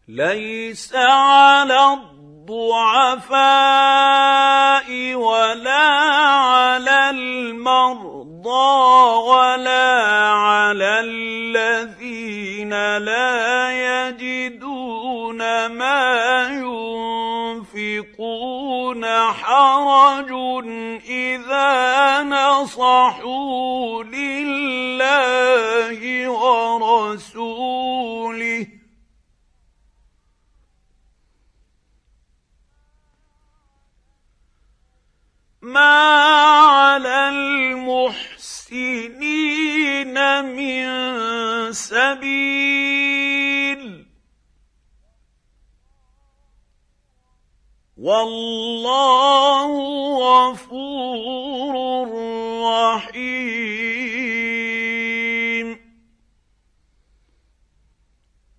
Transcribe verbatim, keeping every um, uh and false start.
ليس على الضعفاء ولا على المرضى ولا على الذين لا يجدون ما ينفقون حرج إذا نصحوا لله ورسوله ما على المحسنين من سبيل والله غفور رحيم.